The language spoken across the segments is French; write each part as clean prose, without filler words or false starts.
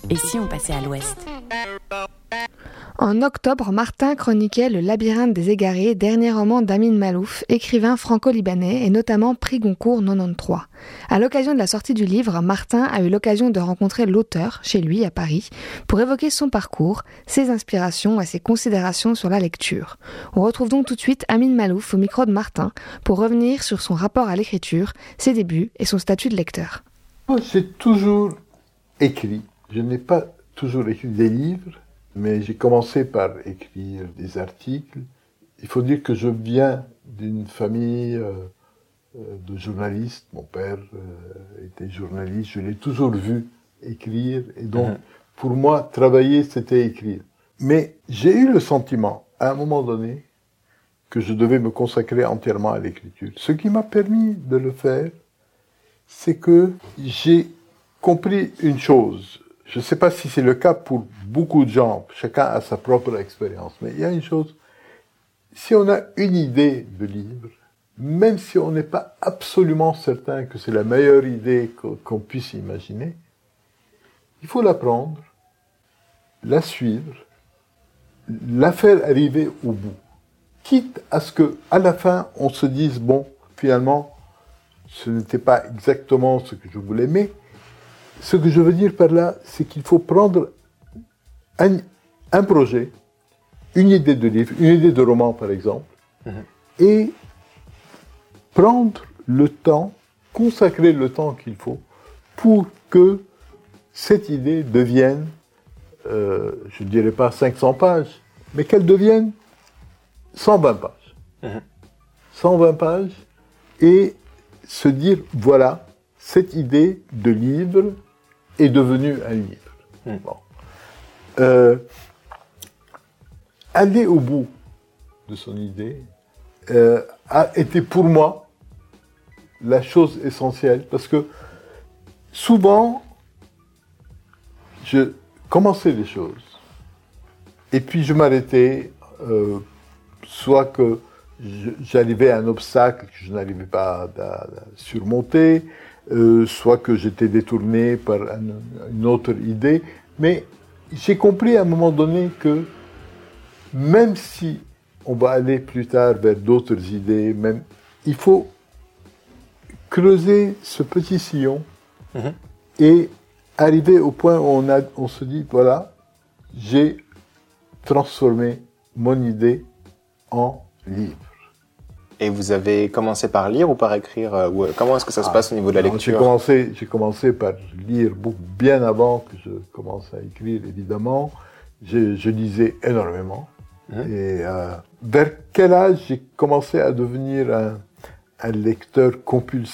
Et si on passait à l'ouest ? En octobre, Martin chroniquait Le Labyrinthe des Égarés, dernier roman d'Amin Maalouf, écrivain franco-libanais et notamment prix Goncourt 93. À l'occasion de la sortie du livre, Martin a eu l'occasion de rencontrer l'auteur, chez lui, à Paris, pour évoquer son parcours, ses inspirations et ses considérations sur la lecture. On retrouve donc tout de suite Amin Maalouf au micro de Martin pour revenir sur son rapport à l'écriture, ses débuts et son statut de lecteur. J'ai toujours écrit. Je n'ai pas toujours écrit des livres, mais j'ai commencé par écrire des articles. Il faut dire que je viens d'une famille de journalistes. Mon père était journaliste, je l'ai toujours vu écrire. Et donc, pour moi, travailler, c'était écrire. Mais j'ai eu le sentiment, à un moment donné, que je devais me consacrer entièrement à l'écriture. Ce qui m'a permis de le faire, c'est que j'ai compris une chose. Je ne sais pas si c'est le cas pour beaucoup de gens, chacun a sa propre expérience, mais il y a une chose, si on a une idée de livre, même si on n'est pas absolument certain que c'est la meilleure idée qu'on puisse imaginer, il faut la prendre, la suivre, la faire arriver au bout. Quitte à ce que, à la fin, on se dise, bon, finalement, ce n'était pas exactement ce que je voulais, mais ce que je veux dire par là, c'est qu'il faut prendre un projet, une idée de livre, une idée de roman par exemple, et prendre le temps, consacrer le temps qu'il faut pour que cette idée devienne, je ne dirais pas 500 pages, mais qu'elle devienne 120 pages. 120 pages, et se dire, voilà, cette idée de livre est devenue un livre. Bon. Aller au bout de son idée a été pour moi la chose essentielle, parce que souvent, je commençais des choses, et puis je m'arrêtais, soit que j'arrivais à un obstacle que je n'arrivais pas à surmonter, soit que j'étais détourné par une autre idée, mais j'ai compris à un moment donné que même si on va aller plus tard vers d'autres idées, il faut creuser ce petit sillon et arriver au point où on se dit, voilà, j'ai transformé mon idée en livre. Et vous avez commencé par lire ou par écrire comment est-ce que ça se passe au niveau de la lecture ? J'ai commencé par lire bien avant que je commence à écrire, évidemment. Je lisais énormément. Et vers quel âge j'ai commencé à devenir un lecteur compulsif ?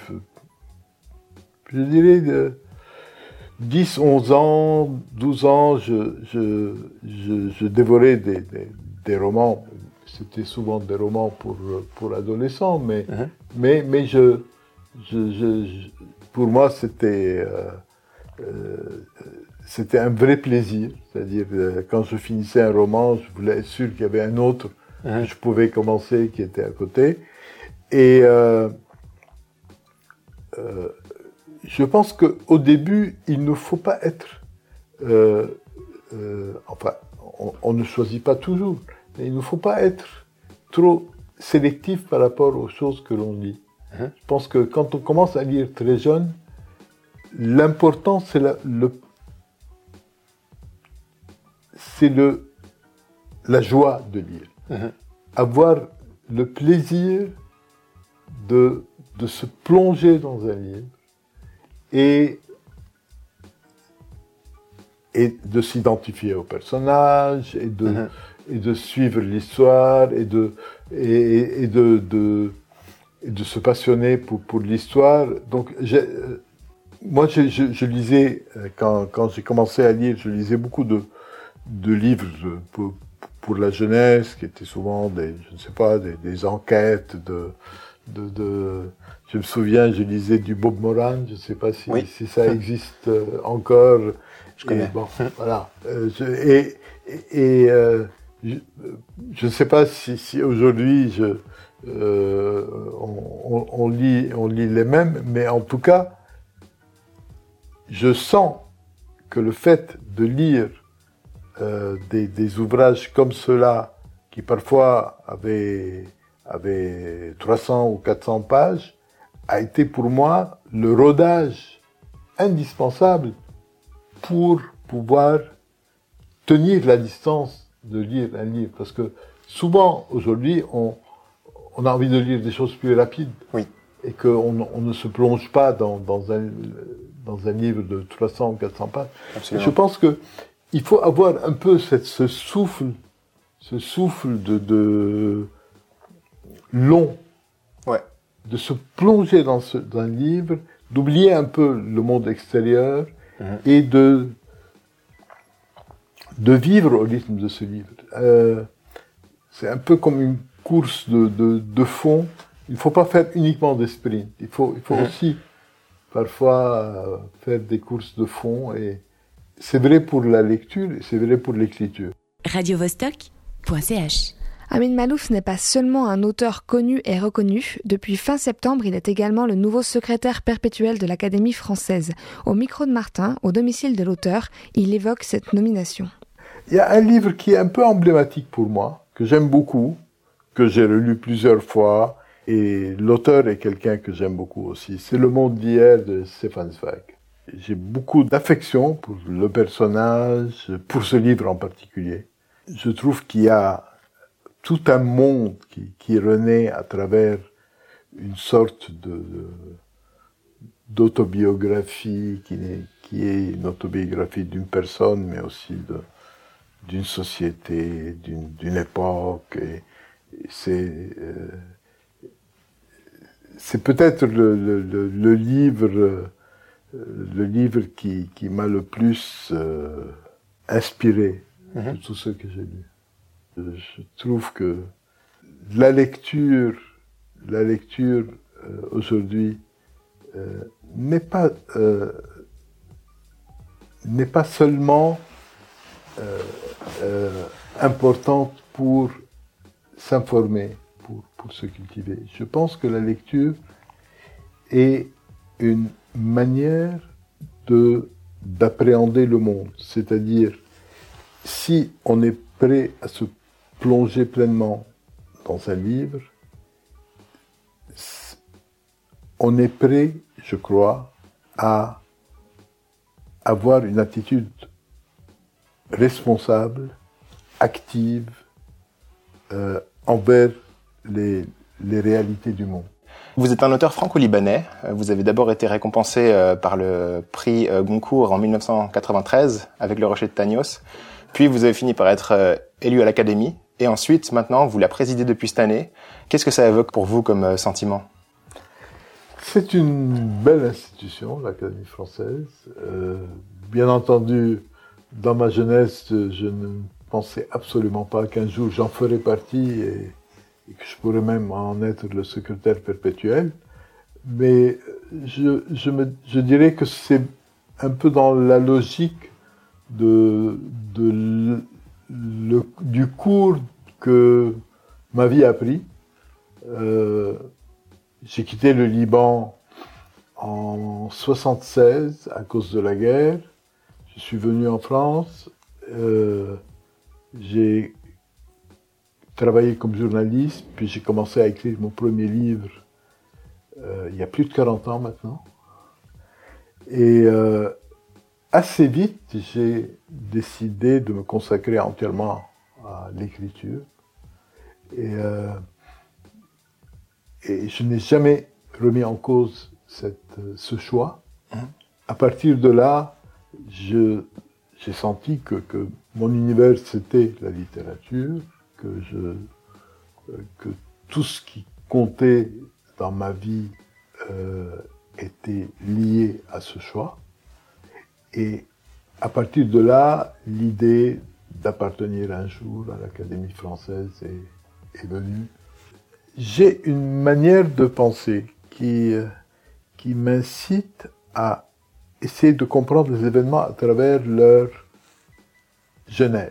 Je dirais de 10, 11 ans, 12 ans, je dévorais des romans. C'était souvent des romans pour adolescents, mais pour moi c'était un vrai plaisir. C'est-à-dire quand je finissais un roman, je voulais être sûr qu'il y avait un autre que je pouvais commencer qui était à côté. Et je pense qu'au début, il ne faut pas être, enfin, on ne choisit pas toujours. Mais il ne faut pas être trop sélectif par rapport aux choses que l'on lit. Je pense que quand on commence à lire très jeune, l'important c'est la joie de lire. Avoir le plaisir de se plonger dans un livre et de s'identifier au personnage et de suivre l'histoire et de se passionner pour l'histoire. Donc, moi, je lisais, quand j'ai commencé à lire, je lisais beaucoup de livres pour la jeunesse, qui étaient souvent des enquêtes je me souviens, je lisais du Bob Moran, je ne sais pas si ça existe encore. Je connais. Bon, voilà. Je ne sais pas si aujourd'hui on lit les mêmes, mais en tout cas, je sens que le fait de lire des ouvrages comme ceux-là, qui parfois avaient 300 ou 400 pages, a été pour moi le rodage indispensable pour pouvoir tenir la distance de lire un livre. Parce que souvent, aujourd'hui, on a envie de lire des choses plus rapides. Oui. Et qu'on ne se plonge pas dans un livre de 300 ou 400 pages. Absolument. Je pense que il faut avoir un peu ce souffle de long. Ouais. De se plonger dans un livre, d'oublier un peu le monde extérieur et de vivre au rythme de ce livre. C'est un peu comme une course de fond. Il ne faut pas faire uniquement des sprints. Il faut aussi parfois faire des courses de fond. Et c'est vrai pour la lecture et c'est vrai pour l'écriture. radiovostok.ch. Amin Maalouf n'est pas seulement un auteur connu et reconnu. Depuis fin septembre, il est également le nouveau secrétaire perpétuel de l'Académie française. Au micro de Martin, au domicile de l'auteur, il évoque cette nomination. Il y a un livre qui est un peu emblématique pour moi, que j'aime beaucoup, que j'ai relu plusieurs fois, et l'auteur est quelqu'un que j'aime beaucoup aussi. C'est Le Monde d'hier de Stefan Zweig. J'ai beaucoup d'affection pour le personnage, pour ce livre en particulier. Je trouve qu'il y a tout un monde qui renaît à travers une sorte d'autobiographie qui est une autobiographie d'une personne, mais aussi d'une société, d'une époque. Et c'est peut-être le livre qui m'a le plus inspiré de tout ce que j'ai lu. Je trouve que la lecture aujourd'hui n'est pas seulement importante pour s'informer, pour se cultiver. Je pense que la lecture est une manière d'appréhender le monde. C'est-à-dire, si on est prêt à se plonger pleinement dans un livre, on est prêt, je crois, à avoir une attitude responsable, active, envers les réalités du monde. Vous êtes un auteur franco-libanais. Vous avez d'abord été récompensé par le prix Goncourt en 1993 avec Le Rocher de Tagnos. Puis vous avez fini par être élu à l'Académie. Et ensuite, maintenant, vous la présidez depuis cette année. Qu'est-ce que ça évoque pour vous comme sentiment ? C'est une belle institution, l'Académie française. Bien entendu, dans ma jeunesse, je ne pensais absolument pas qu'un jour j'en ferais partie et que je pourrais même en être le secrétaire perpétuel. Mais je dirais que c'est un peu dans la logique du cours que ma vie a pris. J'ai quitté le Liban en 1976 à cause de la guerre. Je suis venu en France. J'ai travaillé comme journaliste, puis j'ai commencé à écrire mon premier livre il y a plus de 40 ans maintenant. Et assez vite, j'ai décidé de me consacrer entièrement à l'écriture. Et je n'ai jamais remis en cause ce choix. À partir de là, j'ai senti que mon univers, c'était la littérature, que tout ce qui comptait dans ma vie était lié à ce choix. Et à partir de là, l'idée d'appartenir un jour à l'Académie française est venue. J'ai une manière de penser qui m'incite à essayer de comprendre les événements à travers leur genèse.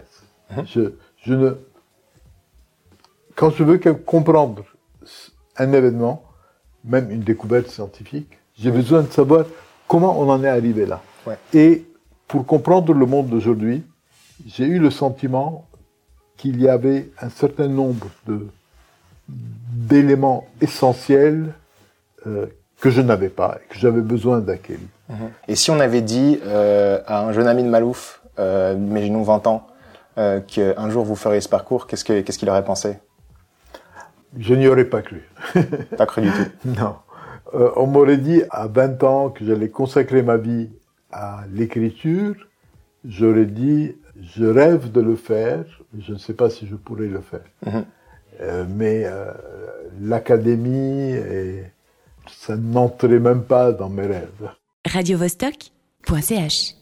Quand je veux comprendre un événement, même une découverte scientifique, j'ai besoin de savoir comment on en est arrivé là. Ouais. Et Pour comprendre le monde d'aujourd'hui, j'ai eu le sentiment qu'il y avait un certain nombre d'éléments essentiels que je n'avais pas et que j'avais besoin d'acquérir. Et si on avait dit à un jeune ami de Malouf, imaginons 20 ans, qu'un jour vous feriez ce parcours, qu'est-ce qu'il aurait pensé? Je n'y aurais pas cru. Pas cru du tout. Non. On m'aurait dit à 20 ans que j'allais consacrer ma vie à l'écriture. J'aurais dit, je rêve de le faire, mais je ne sais pas si je pourrais le faire. Mais l'académie, ça n'entrait même pas dans mes rêves. radiovostok.ch